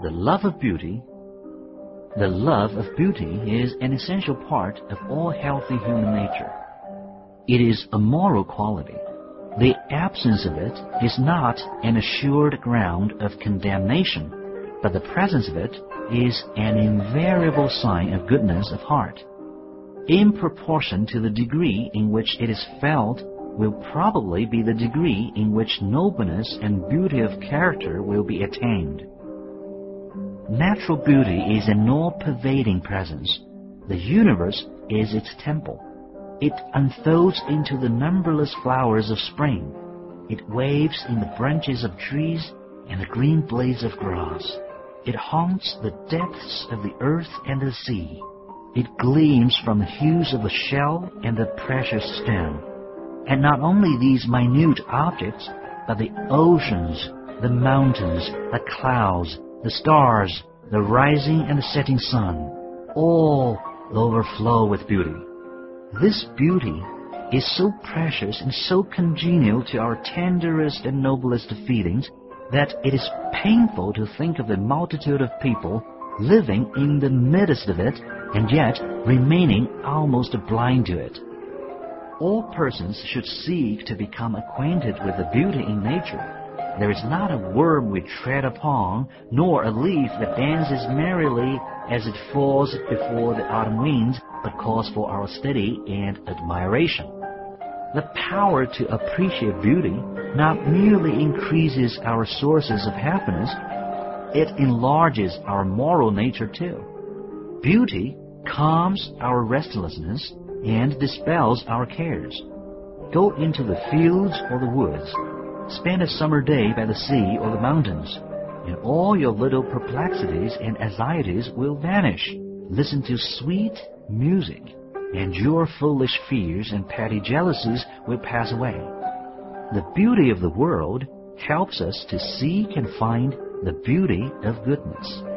The love of beauty is an essential part of all healthy human nature. It is a moral quality. The absence of it is not an assured ground of condemnation, but the presence of it is an invariable sign of goodness of heart. In proportion to the degree in which it is felt will probably be the degree in which nobleness and beauty of character will be attained. Natural beauty is an all-pervading presence. The universe is its temple. It unfolds into the numberless flowers of spring. It waves in the branches of trees and the green blades of grass. It haunts the depths of the earth and the sea. It gleams from the hues of the shell and the precious stone. And not only these minute objects, but the oceans, the mountains, the clouds, the stars, the rising and the setting sun, all overflow with beauty. This beauty is so precious and so congenial to our tenderest and noblest feelings that it is painful to think of the multitude of people living in the midst of it and yet remaining almost blind to it. All persons should seek to become acquainted with the beauty in nature. There is not a worm we tread upon, nor a leaf that dances merrily as it falls before the autumn winds, but calls for our study and admiration. The power to appreciate beauty not merely increases our sources of happiness, it enlarges our moral nature too. Beauty calms our restlessness and dispels our cares. Go into the fields or the woods. Spend a summer day by the sea or the mountains, and all your little perplexities and anxieties will vanish. Listen to sweet music, and your foolish fears and petty jealousies will pass away. The beauty of the world helps us to seek and find the beauty of goodness.